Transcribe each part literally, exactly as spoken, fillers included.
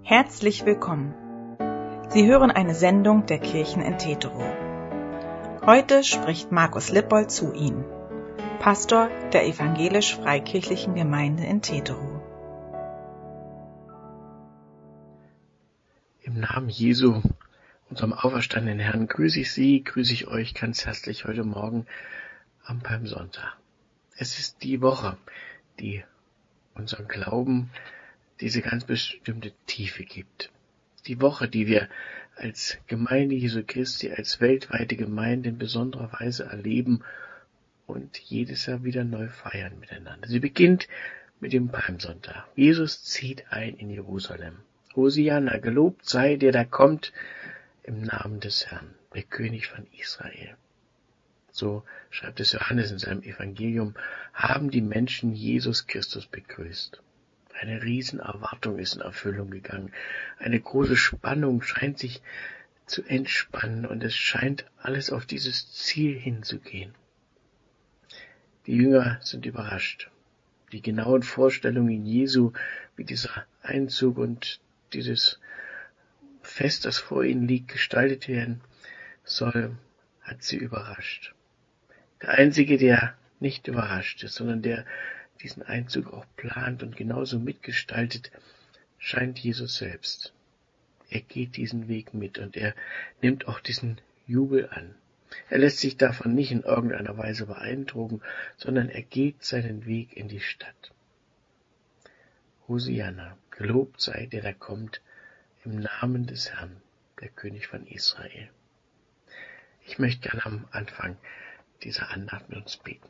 Herzlich willkommen. Sie hören eine Sendung der Kirchen in Teterow. Heute spricht Markus Lippold zu Ihnen, Pastor der evangelisch-freikirchlichen Gemeinde in Teterow. Im Namen Jesu, unserem auferstandenen Herrn, grüße ich Sie, grüße ich euch ganz herzlich heute Morgen am Palmsonntag. Es ist die Woche, die unseren Glauben diese ganz bestimmte Tiefe gibt. Die Woche, die wir als Gemeinde Jesu Christi, als weltweite Gemeinde in besonderer Weise erleben und jedes Jahr wieder neu feiern miteinander. Sie beginnt mit dem Palmsonntag. Jesus zieht ein in Jerusalem. Hosianna, gelobt sei der, der kommt im Namen des Herrn, der König von Israel. So schreibt es Johannes in seinem Evangelium, haben die Menschen Jesus Christus begrüßt. Eine Riesenerwartung ist in Erfüllung gegangen. Eine große Spannung scheint sich zu entspannen und es scheint alles auf dieses Ziel hinzugehen. Die Jünger sind überrascht. Die genauen Vorstellungen Jesu, wie dieser Einzug und dieses Fest, das vor ihnen liegt, gestaltet werden soll, hat sie überrascht. Der Einzige, der nicht überrascht ist, sondern der diesen Einzug auch plant und genauso mitgestaltet, scheint Jesus selbst. Er geht diesen Weg mit und er nimmt auch diesen Jubel an. Er lässt sich davon nicht in irgendeiner Weise beeindrucken, sondern er geht seinen Weg in die Stadt. Hosianna, gelobt sei der, der kommt im Namen des Herrn, der König von Israel. Ich möchte gerne am Anfang dieser Andacht mit uns beten.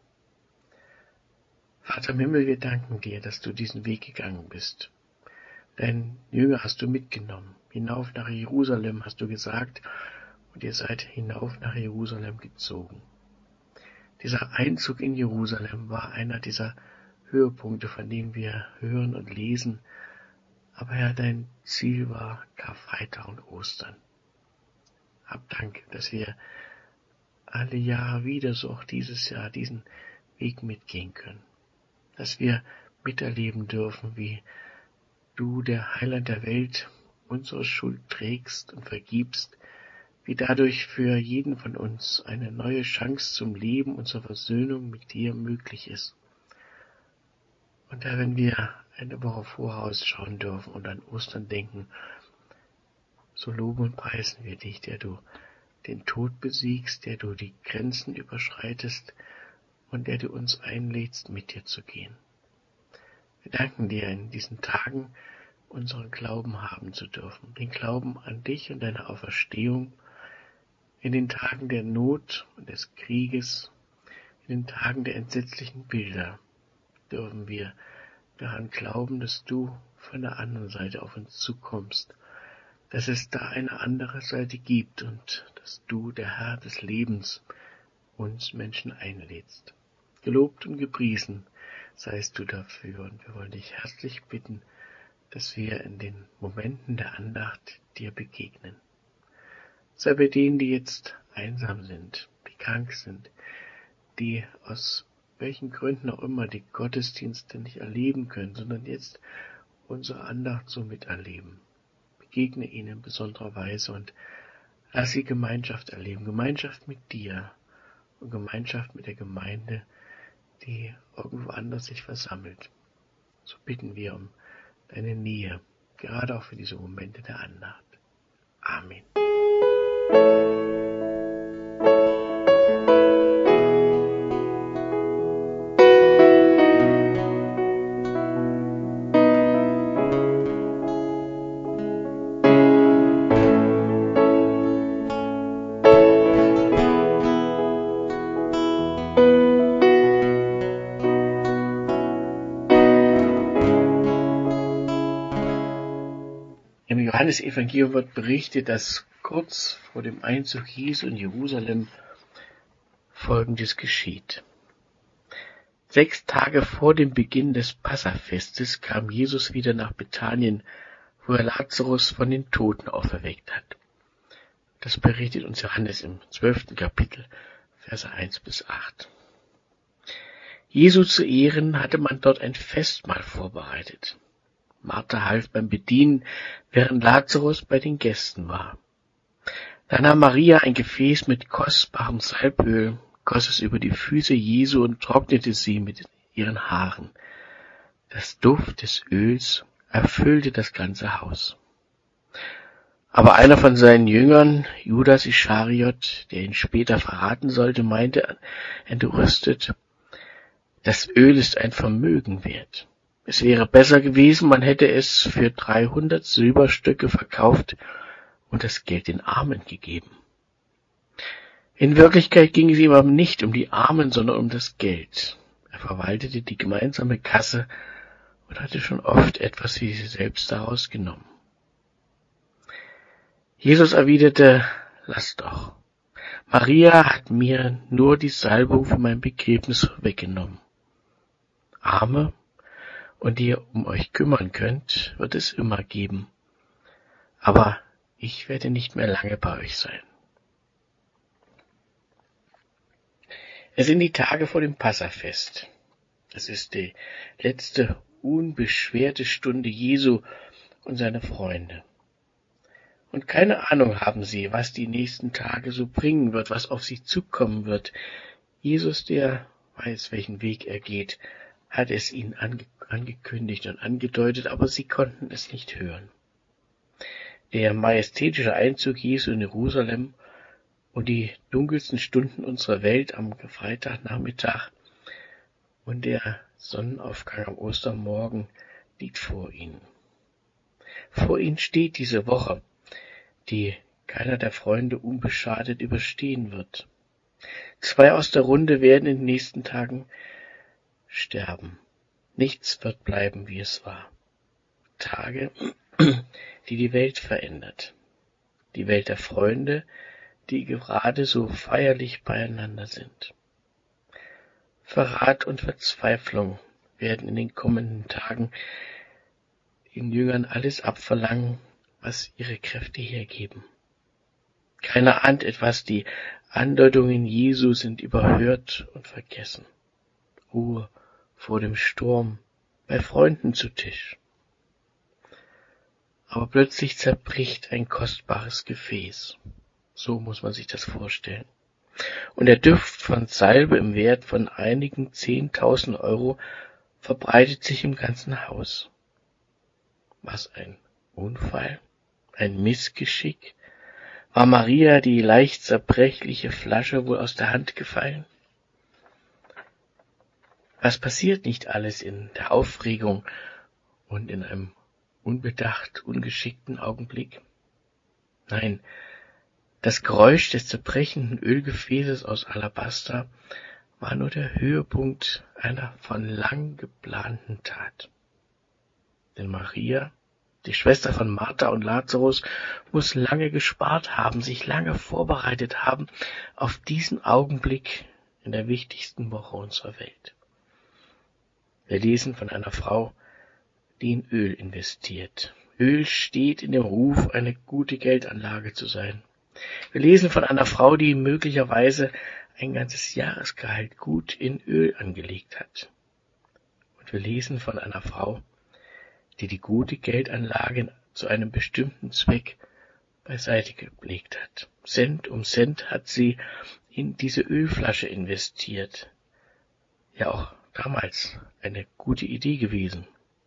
Vater im Himmel, wir danken dir, dass du diesen Weg gegangen bist. Deinen Jünger hast du mitgenommen. Hinauf nach Jerusalem hast du gesagt, und ihr seid hinauf nach Jerusalem gezogen. Dieser Einzug in Jerusalem war einer dieser Höhepunkte, von denen wir hören und lesen. Aber Herr, dein Ziel war Karfreitag und Ostern. Hab Dank, dass wir alle Jahre wieder, so auch dieses Jahr, diesen Weg mitgehen können. Dass wir miterleben dürfen, wie du, der Heiland der Welt, unsere Schuld trägst und vergibst, wie dadurch für jeden von uns eine neue Chance zum Leben und zur Versöhnung mit dir möglich ist. Und da, wenn wir eine Woche vorausschauen dürfen und an Ostern denken, so loben und preisen wir dich, der du den Tod besiegst, der du die Grenzen überschreitest und der du uns einlädst, mit dir zu gehen. Wir danken dir, in diesen Tagen unseren Glauben haben zu dürfen, den Glauben an dich und deine Auferstehung, in den Tagen der Not und des Krieges, in den Tagen der entsetzlichen Bilder, dürfen wir daran glauben, dass du von der anderen Seite auf uns zukommst, dass es da eine andere Seite gibt und dass du, der Herr des Lebens, uns Menschen einlädst. Gelobt und gepriesen seist du dafür und wir wollen dich herzlich bitten, dass wir in den Momenten der Andacht dir begegnen. Sei bei denen, die jetzt einsam sind, die krank sind, die aus welchen Gründen auch immer die Gottesdienste nicht erleben können, sondern jetzt unsere Andacht so miterleben. Begegne ihnen in besonderer Weise und lass sie Gemeinschaft erleben, Gemeinschaft mit dir und Gemeinschaft mit der Gemeinde, die irgendwo anders sich versammelt. So bitten wir um deine Nähe, gerade auch für diese Momente der Andacht. Amen. Im Johannesevangelium wird berichtet, dass kurz vor dem Einzug Jesu in Jerusalem Folgendes geschieht. Sechs Tage vor dem Beginn des Passafestes kam Jesus wieder nach Bethanien, wo er Lazarus von den Toten auferweckt hat. Das berichtet uns Johannes im zwölften Kapitel, Verse eins bis acht. Jesu zu Ehren hatte man dort ein Festmahl vorbereitet. Martha half beim Bedienen, während Lazarus bei den Gästen war. Dann nahm Maria ein Gefäß mit kostbarem Salböl, goss es über die Füße Jesu und trocknete sie mit ihren Haaren. Das Duft des Öls erfüllte das ganze Haus. Aber einer von seinen Jüngern, Judas Ischariot, der ihn später verraten sollte, meinte entrüstet, das Öl ist ein Vermögen wert. Es wäre besser gewesen, man hätte es für dreihundert Silberstücke verkauft und das Geld den Armen gegeben. In Wirklichkeit ging es ihm aber nicht um die Armen, sondern um das Geld. Er verwaltete die gemeinsame Kasse und hatte schon oft etwas für sich selbst daraus genommen. Jesus erwiderte, lass doch. Maria hat mir nur die Salbung für mein Begräbnis weggenommen. Arme, und die ihr um euch kümmern könnt, wird es immer geben. Aber ich werde nicht mehr lange bei euch sein. Es sind die Tage vor dem Passafest. Es ist die letzte unbeschwerte Stunde Jesu und seiner Freunde. Und keine Ahnung haben sie, was die nächsten Tage so bringen wird, was auf sie zukommen wird. Jesus, der weiß, welchen Weg er geht, hat es ihnen ange- angekündigt und angedeutet, aber sie konnten es nicht hören. Der majestätische Einzug Jesu in Jerusalem und die dunkelsten Stunden unserer Welt am Freitagnachmittag und der Sonnenaufgang am Ostermorgen liegt vor ihnen. Vor ihnen steht diese Woche, die keiner der Freunde unbeschadet überstehen wird. Zwei aus der Runde werden in den nächsten Tagen sterben. Nichts wird bleiben, wie es war. Tage, die die Welt verändert. Die Welt der Freunde, die gerade so feierlich beieinander sind. Verrat und Verzweiflung werden in den kommenden Tagen den Jüngern alles abverlangen, was ihre Kräfte hergeben. Keiner ahnt etwas, die Andeutungen Jesu sind überhört und vergessen. Ruhe vor dem Sturm, bei Freunden zu Tisch. Aber plötzlich zerbricht ein kostbares Gefäß. So muss man sich das vorstellen. Und der Duft von Salbe im Wert von einigen zehntausend Euro verbreitet sich im ganzen Haus. Was ein Unfall? Ein Missgeschick? War Maria die leicht zerbrechliche Flasche wohl aus der Hand gefallen? Was passiert nicht alles in der Aufregung und in einem unbedacht, ungeschickten Augenblick? Nein, das Geräusch des zerbrechenden Ölgefäßes aus Alabaster war nur der Höhepunkt einer von lang geplanten Tat. Denn Maria, die Schwester von Martha und Lazarus, muss lange gespart haben, sich lange vorbereitet haben auf diesen Augenblick in der wichtigsten Woche unserer Welt. Wir lesen von einer Frau, die in Öl investiert. Öl steht in dem Ruf, eine gute Geldanlage zu sein. Wir lesen von einer Frau, die möglicherweise ein ganzes Jahresgehalt gut in Öl angelegt hat. Und wir lesen von einer Frau, die die gute Geldanlage zu einem bestimmten Zweck beiseite gelegt hat. Cent um Cent hat sie in diese Ölflasche investiert. Ja, auch damals eine gute Idee gewesen.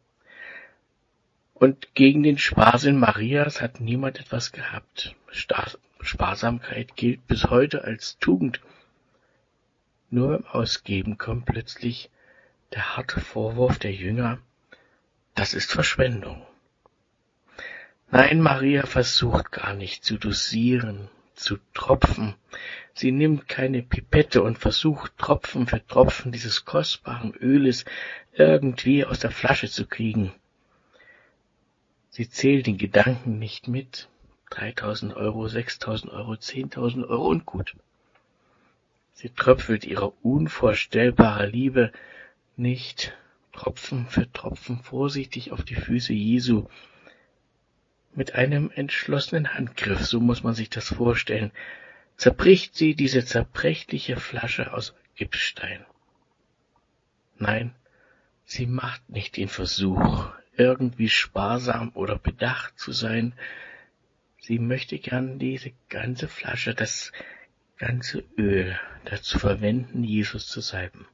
Und gegen den Sparsinn Marias hat niemand etwas gehabt. Star- Sparsamkeit gilt bis heute als Tugend. Nur beim Ausgeben kommt plötzlich der harte Vorwurf der Jünger, das ist Verschwendung. Nein, Maria versucht gar nicht zu dosieren, zu tropfen. Sie nimmt keine Pipette und versucht Tropfen für Tropfen dieses kostbaren Öles irgendwie aus der Flasche zu kriegen. Sie zählt den Gedanken nicht mit. dreitausend Euro, sechstausend Euro, zehntausend Euro und gut. Sie tröpfelt ihre unvorstellbare Liebe nicht Tropfen für Tropfen vorsichtig auf die Füße Jesu. Mit einem entschlossenen Handgriff, so muss man sich das vorstellen, zerbricht sie diese zerbrechliche Flasche aus Gipsstein. Nein, sie macht nicht den Versuch, irgendwie sparsam oder bedacht zu sein. Sie möchte gern diese ganze Flasche, das ganze Öl dazu verwenden, Jesus zu salben.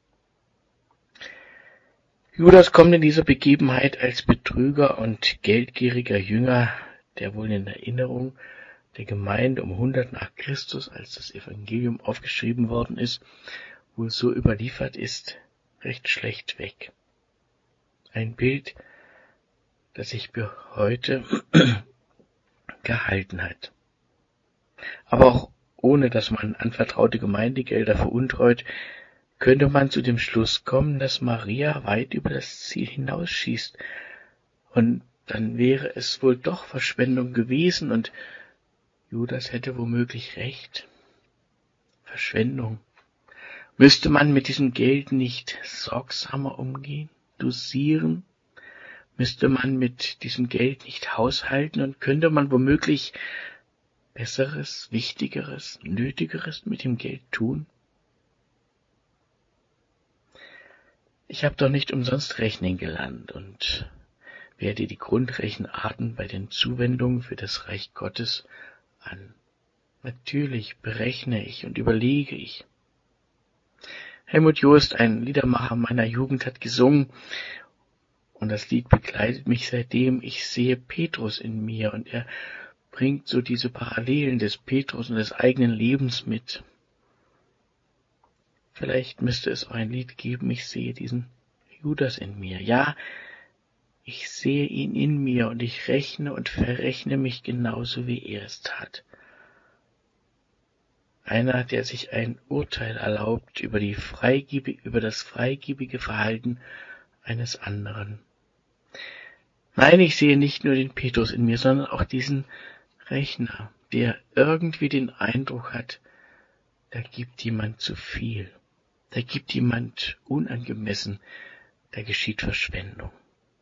Judas kommt in dieser Begebenheit als Betrüger und geldgieriger Jünger, der wohl in Erinnerung der Gemeinde um hundert nach Christus, als das Evangelium aufgeschrieben worden ist, wohl so überliefert ist, recht schlecht weg. Ein Bild, das sich bis heute gehalten hat. Aber auch ohne, dass man anvertraute Gemeindegelder veruntreut, könnte man zu dem Schluss kommen, dass Maria weit über das Ziel hinausschießt. Und dann wäre es wohl doch Verschwendung gewesen und Judas hätte womöglich recht. Verschwendung. Müsste man mit diesem Geld nicht sorgsamer umgehen, dosieren? Müsste man mit diesem Geld nicht haushalten und könnte man womöglich Besseres, Wichtigeres, Nötigeres mit dem Geld tun? Ich habe doch nicht umsonst rechnen gelernt und werde die Grundrechenarten bei den Zuwendungen für das Reich Gottes an. Natürlich berechne ich und überlege ich. Helmut Jost, ein Liedermacher meiner Jugend, hat gesungen, und das Lied begleitet mich seitdem. Ich sehe Petrus in mir, und er bringt so diese Parallelen des Petrus und des eigenen Lebens mit. Vielleicht müsste es auch ein Lied geben, ich sehe diesen Judas in mir. Ja, ich sehe ihn in mir und ich rechne und verrechne mich genauso, wie er es tat. Einer, der sich ein Urteil erlaubt über, die freigiebig, über das freigebige Verhalten eines anderen. Nein, ich sehe nicht nur den Petrus in mir, sondern auch diesen Rechner, der irgendwie den Eindruck hat, da gibt jemand zu viel, da gibt jemand unangemessen, da geschieht Verschwendung.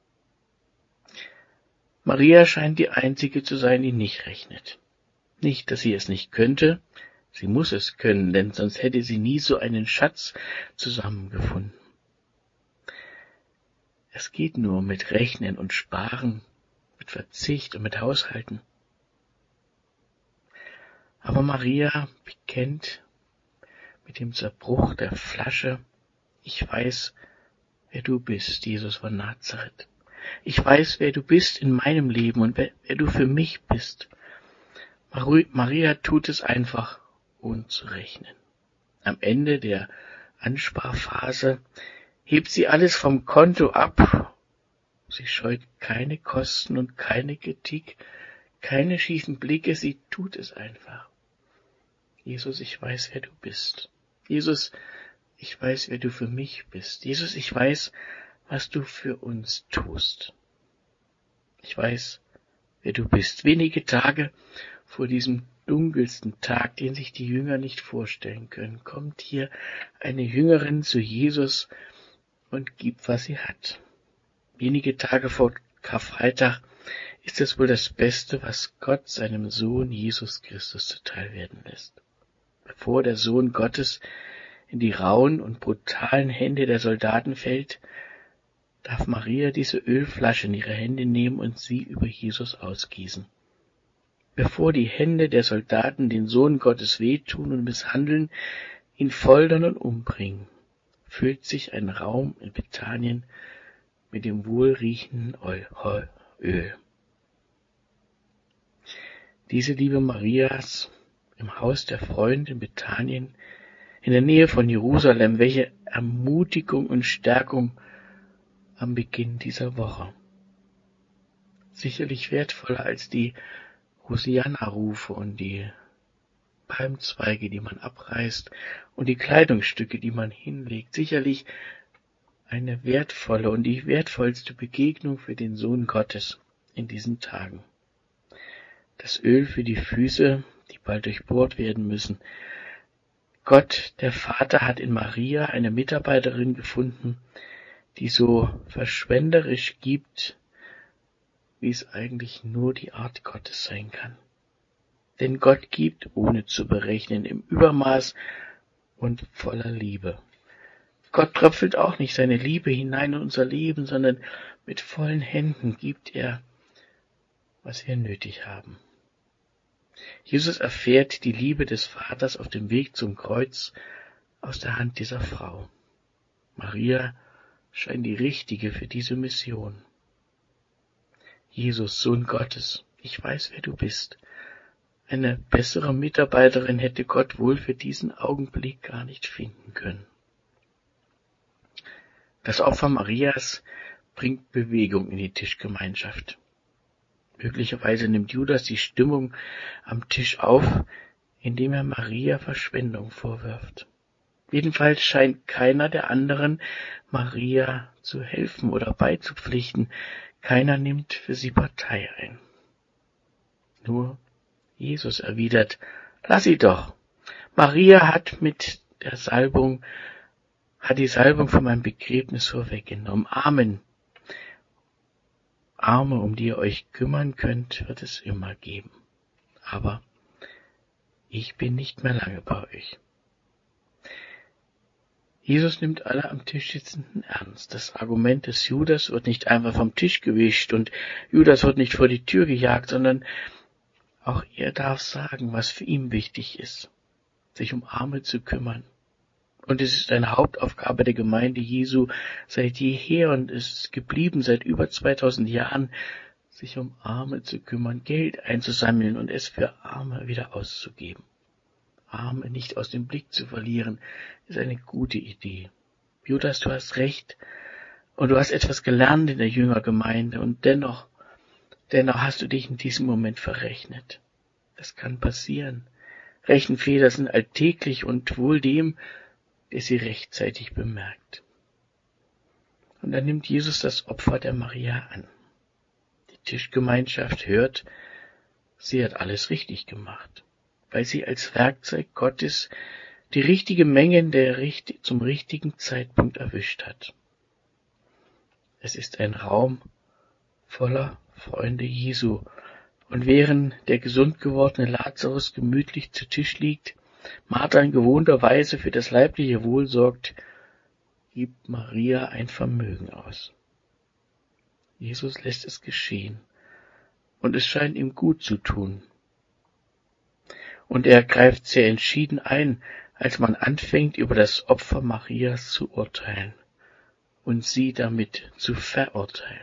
Maria scheint die einzige zu sein, die nicht rechnet. Nicht, dass sie es nicht könnte, sie muss es können, denn sonst hätte sie nie so einen Schatz zusammengefunden. Es geht nur mit Rechnen und Sparen, mit Verzicht und mit Haushalten. Aber Maria bekennt mit dem Zerbruch der Flasche, ich weiß, wer du bist, Jesus von Nazareth. Ich weiß, wer du bist in meinem Leben und wer, wer du für mich bist. Maria tut es einfach, ohne zu rechnen. Am Ende der Ansparphase hebt sie alles vom Konto ab. Sie scheut keine Kosten und keine Kritik, keine schiefen Blicke, sie tut es einfach. Jesus, ich weiß, wer du bist. Jesus, ich weiß, wer du für mich bist. Jesus, ich weiß, was du für uns tust. Ich weiß, wer du bist. Wenige Tage vor diesem dunkelsten Tag, den sich die Jünger nicht vorstellen können, kommt hier eine Jüngerin zu Jesus und gibt, was sie hat. Wenige Tage vor Karfreitag ist es wohl das Beste, was Gott seinem Sohn Jesus Christus zuteil werden lässt. Bevor der Sohn Gottes in die rauen und brutalen Hände der Soldaten fällt, darf Maria diese Ölflasche in ihre Hände nehmen und sie über Jesus ausgießen. Bevor die Hände der Soldaten den Sohn Gottes wehtun und misshandeln, ihn foltern und umbringen, füllt sich ein Raum in Bethanien mit dem wohlriechenden Öl. Diese Liebe Marias im Haus der Freunde in Bethanien, in der Nähe von Jerusalem, welche Ermutigung und Stärkung am Beginn dieser Woche. Sicherlich wertvoller als die Hosianna-Rufe und die Palmzweige, die man abreißt, und die Kleidungsstücke, die man hinlegt. Sicherlich eine wertvolle und die wertvollste Begegnung für den Sohn Gottes in diesen Tagen. Das Öl für die Füße, die bald durchbohrt werden müssen. Gott, der Vater, hat in Maria eine Mitarbeiterin gefunden, die so verschwenderisch gibt, wie es eigentlich nur die Art Gottes sein kann. Denn Gott gibt, ohne zu berechnen, im Übermaß und voller Liebe. Gott tröpfelt auch nicht seine Liebe hinein in unser Leben, sondern Mit vollen Händen gibt er, was wir nötig haben. Jesus erfährt die Liebe des Vaters auf dem Weg zum Kreuz aus der Hand dieser Frau. Maria scheint die richtige für diese Mission. Jesus, Sohn Gottes, ich weiß, wer du bist. Eine bessere Mitarbeiterin hätte Gott wohl für diesen Augenblick gar nicht finden können. Das Opfer Marias bringt Bewegung in die Tischgemeinschaft. Möglicherweise nimmt Judas die Stimmung am Tisch auf, indem er Maria Verschwendung vorwirft. Jedenfalls scheint keiner der anderen Maria zu helfen oder beizupflichten. Keiner nimmt für sie Partei ein. Nur Jesus erwidert, lass sie doch. Maria hat mit der Salbung, hat die Salbung von meinem Begräbnis vorweggenommen. Amen. Arme, um die ihr euch kümmern könnt, wird es immer geben. Aber ich bin nicht mehr lange bei euch. Jesus nimmt alle am Tisch Sitzenden ernst. Das Argument des Judas wird nicht einfach vom Tisch gewischt und Judas wird nicht vor die Tür gejagt, sondern auch er darf sagen, was für ihn wichtig ist, sich um Arme zu kümmern. Und es ist eine Hauptaufgabe der Gemeinde Jesu seit jeher und es ist geblieben seit über zweitausend Jahren, sich um Arme zu kümmern, Geld einzusammeln und es für Arme wieder auszugeben. Arme nicht aus dem Blick zu verlieren, ist eine gute Idee. Judas, du hast recht und du hast etwas gelernt in der Jüngergemeinde und dennoch, dennoch hast du dich in diesem Moment verrechnet. Das kann passieren. Rechenfehler sind alltäglich und wohl dem, der sie rechtzeitig bemerkt. Und dann nimmt Jesus das Opfer der Maria an. Die Tischgemeinschaft hört, sie hat alles richtig gemacht, weil sie als Werkzeug Gottes die richtige Menge der, zum richtigen Zeitpunkt erwischt hat. Es ist ein Raum voller Freunde Jesu, und während der gesund gewordene Lazarus gemütlich zu Tisch liegt, Martha in gewohnter Weise für das leibliche Wohl sorgt, gibt Maria ein Vermögen aus. Jesus lässt es geschehen, und es scheint ihm gut zu tun. Und er greift sehr entschieden ein, als man anfängt, über das Opfer Marias zu urteilen und sie damit zu verurteilen.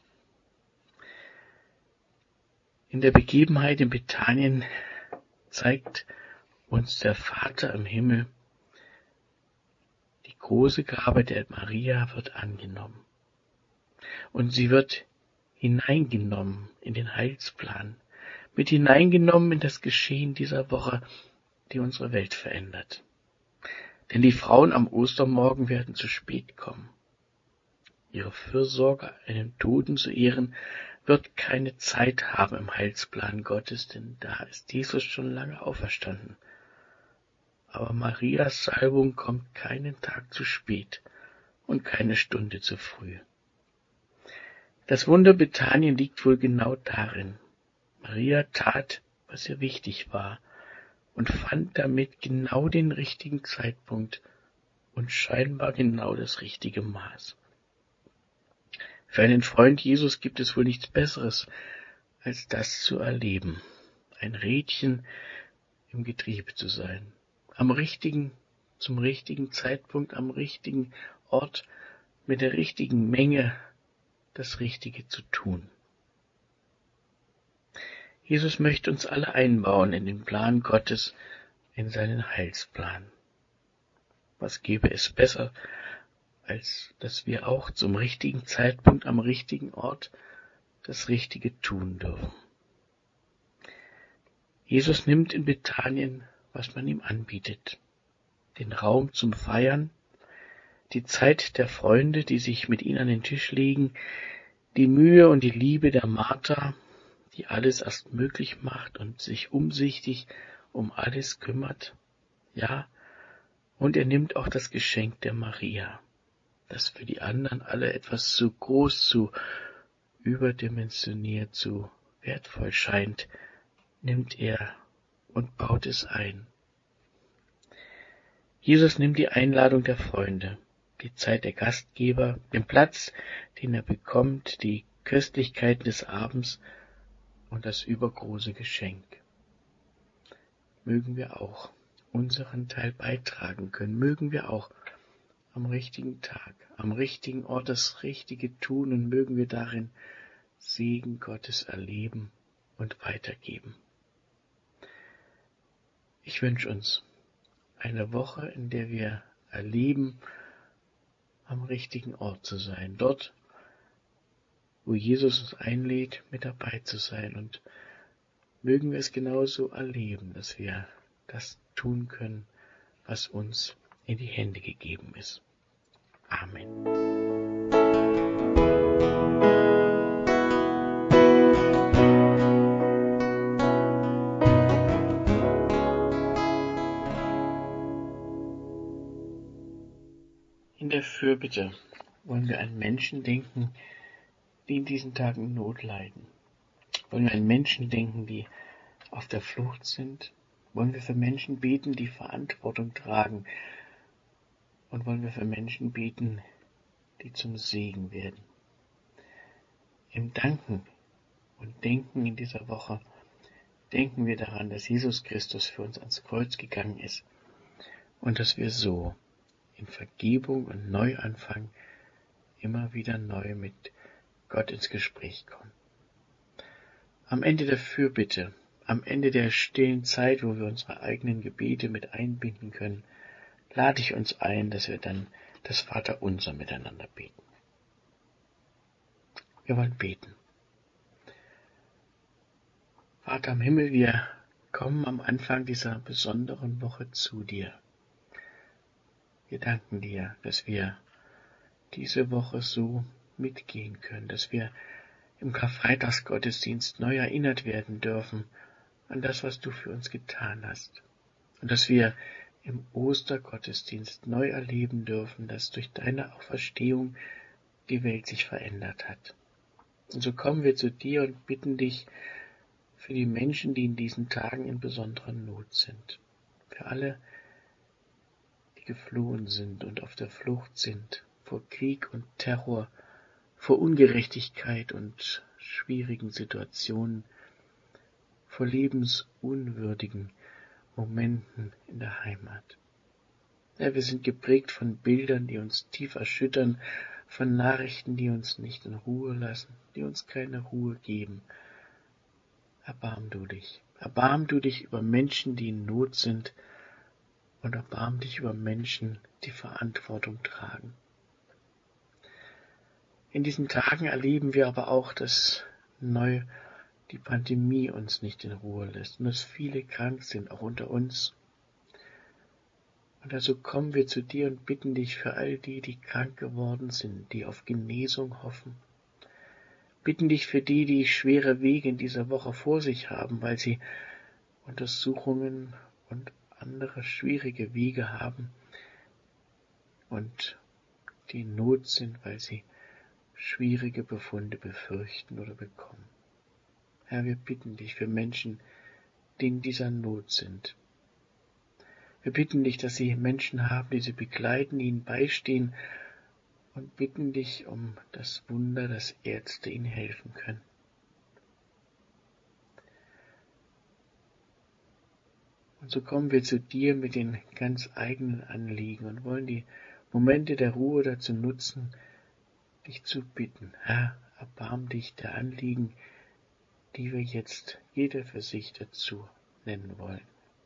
In der Begebenheit in Bethanien zeigt uns der Vater im Himmel, die große Gabe der Maria wird angenommen. Und sie wird hineingenommen in den Heilsplan, mit hineingenommen in das Geschehen dieser Woche, die unsere Welt verändert. Denn die Frauen am Ostermorgen werden zu spät kommen. Ihre Fürsorge, einen Toten zu ehren, wird keine Zeit haben im Heilsplan Gottes, denn da ist Jesus schon lange auferstanden. Aber Marias Salbung kommt keinen Tag zu spät und keine Stunde zu früh. Das Wunder Bethanien liegt wohl genau darin. Maria tat, was ihr wichtig war, und fand damit genau den richtigen Zeitpunkt und scheinbar genau das richtige Maß. Für einen Freund Jesus gibt es wohl nichts Besseres, als das zu erleben, ein Rädchen im Getriebe zu sein, am richtigen, zum richtigen Zeitpunkt, am richtigen Ort, mit der richtigen Menge das Richtige zu tun. Jesus möchte uns alle einbauen in den Plan Gottes, in seinen Heilsplan. Was gäbe es besser, als dass wir auch zum richtigen Zeitpunkt am richtigen Ort das Richtige tun dürfen. Jesus nimmt in Bethanien, was man ihm anbietet, den Raum zum Feiern, die Zeit der Freunde, die sich mit ihm an den Tisch legen, die Mühe und die Liebe der Martha, die alles erst möglich macht und sich umsichtig um alles kümmert. Ja, und er nimmt auch das Geschenk der Maria, das für die anderen alle etwas zu groß, zu überdimensioniert, zu wertvoll scheint, nimmt er und baut es ein. Jesus nimmt die Einladung der Freunde, die Zeit der Gastgeber, den Platz, den er bekommt, die Köstlichkeiten des Abends und das übergroße Geschenk. Mögen wir auch unseren Teil beitragen können, mögen wir auch am richtigen Tag, am richtigen Ort das Richtige tun und mögen wir darin Segen Gottes erleben und weitergeben. Ich wünsche uns eine Woche, in der wir erleben, am richtigen Ort zu sein, dort, wo Jesus uns einlädt, mit dabei zu sein, und mögen wir es genauso erleben, dass wir das tun können, was uns in die Hände gegeben ist. Amen. In der Fürbitte wollen wir an Menschen denken, die in diesen Tagen Not leiden. Wollen wir an Menschen denken, die auf der Flucht sind? Wollen wir für Menschen beten, die Verantwortung tragen? Und wollen wir für Menschen beten, die zum Segen werden? Im Danken und Denken in dieser Woche denken wir daran, dass Jesus Christus für uns ans Kreuz gegangen ist und dass wir so in Vergebung und Neuanfang immer wieder neu mit Gott ins Gespräch kommen. Am Ende der Fürbitte, am Ende der stillen Zeit, wo wir unsere eigenen Gebete mit einbinden können, lade ich uns ein, dass wir dann das Vaterunser miteinander beten. Wir wollen beten. Vater im Himmel, wir kommen am Anfang dieser besonderen Woche zu dir. Wir danken dir, dass wir diese Woche so mitgehen können, dass wir im Karfreitagsgottesdienst neu erinnert werden dürfen an das, was du für uns getan hast. Und dass wir im Ostergottesdienst neu erleben dürfen, dass durch deine Auferstehung die Welt sich verändert hat. Und so kommen wir zu dir und bitten dich für die Menschen, die in diesen Tagen in besonderer Not sind. Für alle, die geflohen sind und auf der Flucht sind vor Krieg und Terror, vor Ungerechtigkeit und schwierigen Situationen, vor lebensunwürdigen Momenten in der Heimat. Ja, wir sind geprägt von Bildern, die uns tief erschüttern, von Nachrichten, die uns nicht in Ruhe lassen, die uns keine Ruhe geben. Erbarm du dich. Erbarm du dich über Menschen, die in Not sind, und erbarm dich über Menschen, die Verantwortung tragen. In diesen Tagen erleben wir aber auch, dass neu die Pandemie uns nicht in Ruhe lässt und dass viele krank sind, auch unter uns. Und also kommen wir zu dir und bitten dich für all die, die krank geworden sind, die auf Genesung hoffen. Bitten dich für die, die schwere Wege in dieser Woche vor sich haben, weil sie Untersuchungen und andere schwierige Wege haben und die in Not sind, weil sie schwierige Befunde befürchten oder bekommen. Herr, wir bitten dich für Menschen, die in dieser Not sind. Wir bitten dich, dass sie Menschen haben, die sie begleiten, ihnen beistehen, und bitten dich um das Wunder, dass Ärzte ihnen helfen können. Und so kommen wir zu dir mit den ganz eigenen Anliegen und wollen die Momente der Ruhe dazu nutzen, dich zu bitten. Herr, erbarm dich der Anliegen, die wir jetzt jeder für sich dazu nennen wollen.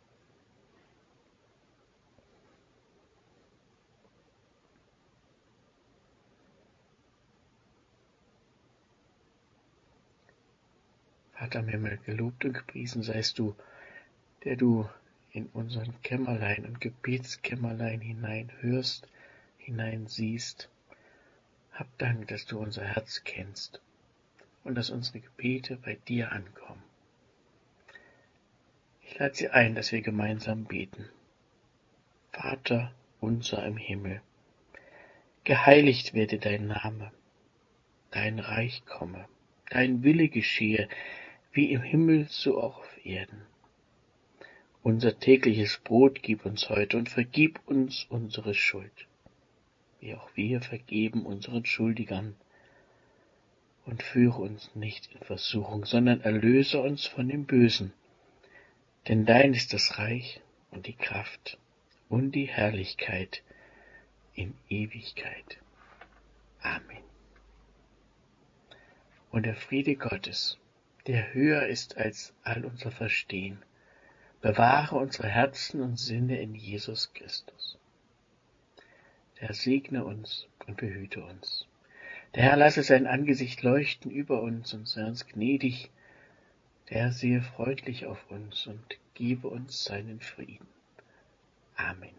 Vater im Himmel, gelobt und gepriesen seist du, der du in unseren Kämmerlein und Gebetskämmerlein hineinhörst, hineinsiehst. Hab Dank, dass du unser Herz kennst und dass unsere Gebete bei dir ankommen. Ich lade Sie ein, dass wir gemeinsam beten. Vater unser im Himmel, geheiligt werde dein Name, dein Reich komme, dein Wille geschehe, wie im Himmel, so auch auf Erden. Unser tägliches Brot gib uns heute und vergib uns unsere Schuld, wie auch wir vergeben unseren Schuldigern. Und führe uns nicht in Versuchung, sondern erlöse uns von dem Bösen. Denn dein ist das Reich und die Kraft und die Herrlichkeit in Ewigkeit. Amen. Und der Friede Gottes, der höher ist als all unser Verstehen, bewahre unsere Herzen und Sinne in Jesus Christus. Der Herr segne uns und behüte uns. Der Herr lasse sein Angesicht leuchten über uns und sei uns gnädig. Der Herr sehe freundlich auf uns und gebe uns seinen Frieden. Amen.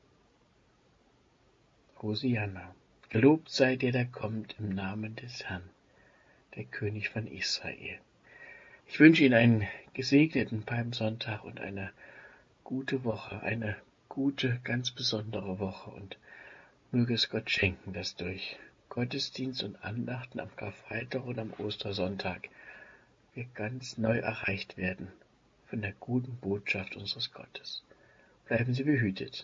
Hosianna, gelobt sei der, der kommt im Namen des Herrn, der König von Israel. Ich wünsche Ihnen einen gesegneten Palmsonntag und eine gute Woche, eine gute, ganz besondere Woche, und möge es Gott schenken, dass durch Gottesdienst und Andachten am Karfreitag und am Ostersonntag wir ganz neu erreicht werden von der guten Botschaft unseres Gottes. Bleiben Sie behütet.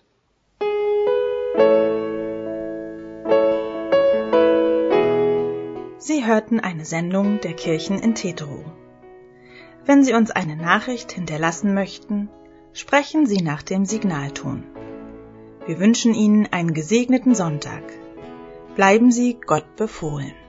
Sie hörten eine Sendung der Kirchen in Teterow. Wenn Sie uns eine Nachricht hinterlassen möchten, sprechen Sie nach dem Signalton. Wir wünschen Ihnen einen gesegneten Sonntag. Bleiben Sie Gott befohlen.